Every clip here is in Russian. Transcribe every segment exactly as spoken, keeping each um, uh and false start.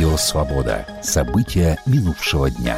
Радио «Свобода». События минувшего дня.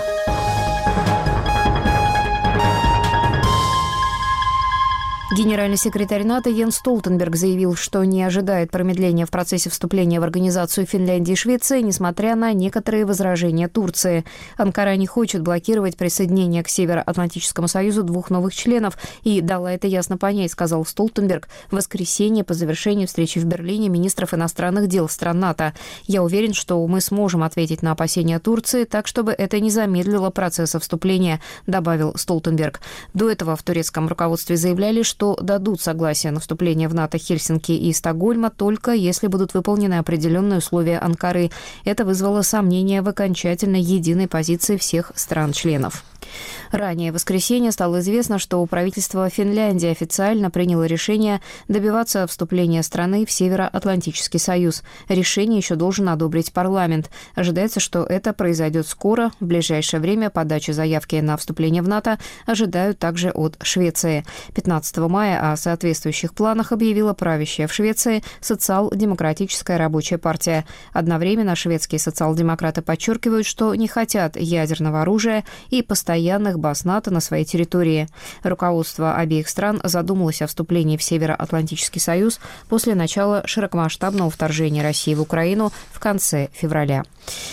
Генеральный секретарь НАТО Йенс Столтенберг заявил, что не ожидает промедления в процессе вступления в Организацию Финляндии и Швеции, несмотря на некоторые возражения Турции. Анкара не хочет блокировать присоединение к Североатлантическому союзу двух новых членов и дала это ясно понять, сказал Столтенберг в воскресенье по завершении встречи в Берлине министров иностранных дел стран НАТО. «Я уверен, что мы сможем ответить на опасения Турции так, чтобы это не замедлило процесса вступления», добавил Столтенберг. До этого в турецком руководстве заявляли, что что дадут согласие на вступление в НАТО Хельсинки и Стокгольма только если будут выполнены определенные условия Анкары. Это вызвало сомнения в окончательно единой позиции всех стран-членов. Ранее в воскресенье стало известно, что правительство Финляндии официально приняло решение добиваться вступления страны в Североатлантический союз. Решение еще должен одобрить парламент. Ожидается, что это произойдет скоро. В ближайшее время подачи заявки на вступление в НАТО ожидают также от Швеции. пятнадцатого мая о соответствующих планах объявила правящая в Швеции Социал-демократическая рабочая партия. Одновременно шведские социал-демократы подчеркивают, что не хотят ядерного оружия и постоянных баз НАТО на своей территории. Руководство обеих стран задумалось о вступлении в Североатлантический союз после начала широкомасштабного вторжения России в Украину в конце февраля.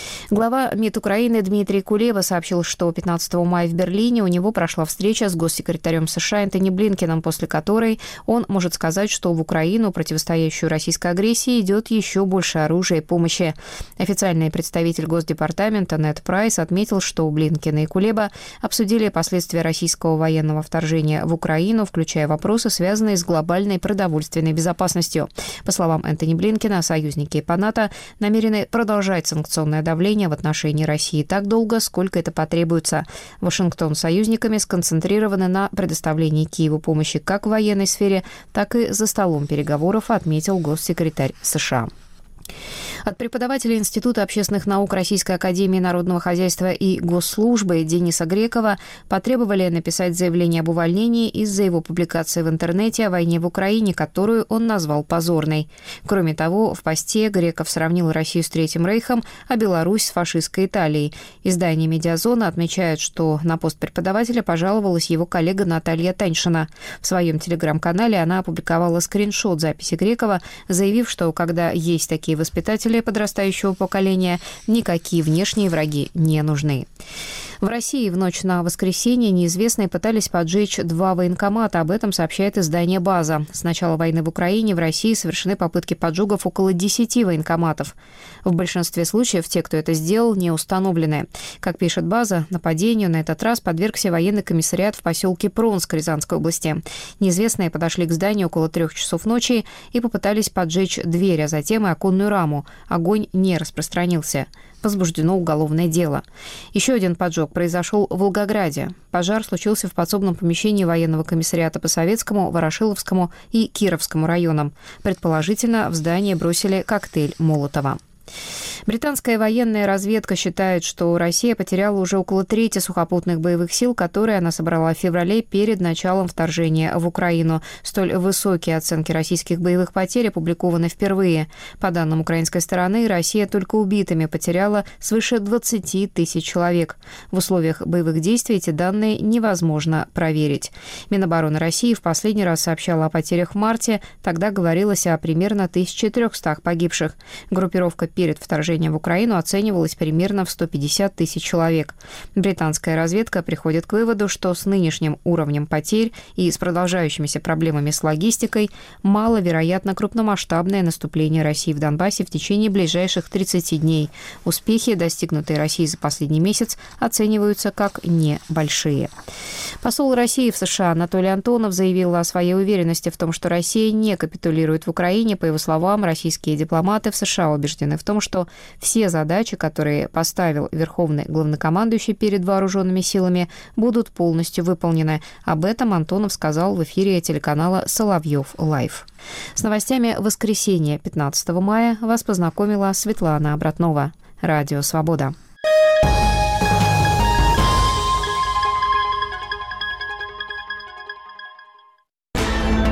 Глава МИД Украины Дмитрий Кулеба сообщил, что пятнадцатого мая в Берлине у него прошла встреча с госсекретарем США Энтони Блинкеном, после которой он может сказать, что в Украину, противостоящую российской агрессии, идет еще больше оружия и помощи. Официальный представитель Госдепартамента Нед Прайс отметил, что Блинкен и Кулеба обсудили последствия российского военного вторжения в Украину, включая вопросы, связанные с глобальной продовольственной безопасностью. По словам Энтони Блинкена, союзники по НАТО намерены продолжать санкционное давление в отношении России так долго, сколько это потребуется. Вашингтон с союзниками сконцентрированы на предоставлении Киеву помощи как в военной сфере, так и за столом переговоров, отметил госсекретарь США. От преподавателя Института общественных наук Российской академии народного хозяйства и госслужбы Дениса Грекова потребовали написать заявление об увольнении из-за его публикации в интернете о войне в Украине, которую он назвал позорной. Кроме того, в посте Греков сравнил Россию с Третьим Рейхом, а Беларусь с фашистской Италией. Издание «Медиазона» отмечает, что на пост преподавателя пожаловалась его коллега Наталья Таньшина. В своем телеграм-канале она опубликовала скриншот записи Грекова, заявив, что когда есть такие воспитатели подрастающего поколения, никакие внешние враги не нужны. В России в ночь на воскресенье неизвестные пытались поджечь два военкомата. Об этом сообщает издание «База». С начала войны в Украине в России совершены попытки поджогов около десяти военкоматов. В большинстве случаев те, кто это сделал, не установлены. Как пишет «База», нападению на этот раз подвергся военный комиссариат в поселке Пронск Рязанской области. Неизвестные подошли к зданию около трех часов ночи и попытались поджечь дверь, а затем и оконную раму. Огонь не распространился. Возбуждено уголовное дело. Еще один поджог произошел в Волгограде. Пожар случился в подсобном помещении военного комиссариата по Советскому, Ворошиловскому и Кировскому районам. Предположительно, в здание бросили коктейль Молотова. Британская военная разведка считает, что Россия потеряла уже около трети сухопутных боевых сил, которые она собрала в феврале перед началом вторжения в Украину. Столь высокие оценки российских боевых потерь опубликованы впервые. По данным украинской стороны, Россия только убитыми потеряла свыше двадцати тысяч человек. В условиях боевых действий эти данные невозможно проверить. Минобороны России в последний раз сообщала о потерях в марте. Тогда говорилось о примерно тысяче трёхстах погибших. Группировка перед вторжением в Украину оценивалось примерно в сто пятьдесят тысяч человек. Британская разведка приходит к выводу, что с нынешним уровнем потерь и с продолжающимися проблемами с логистикой маловероятно крупномасштабное наступление России в Донбассе в течение ближайших тридцати дней. Успехи, достигнутые Россией за последний месяц, оцениваются как небольшие. Посол России в США Анатолий Антонов заявил о своей уверенности в том, что Россия не капитулирует в Украине. По его словам, российские дипломаты в США убеждены в том, что все задачи, которые поставил Верховный главнокомандующий перед вооруженными силами, будут полностью выполнены. Об этом Антонов сказал в эфире телеканала «Соловьев Лайв». С новостями воскресенья пятнадцатого мая вас познакомила Светлана Обратнова. Радио «Свобода».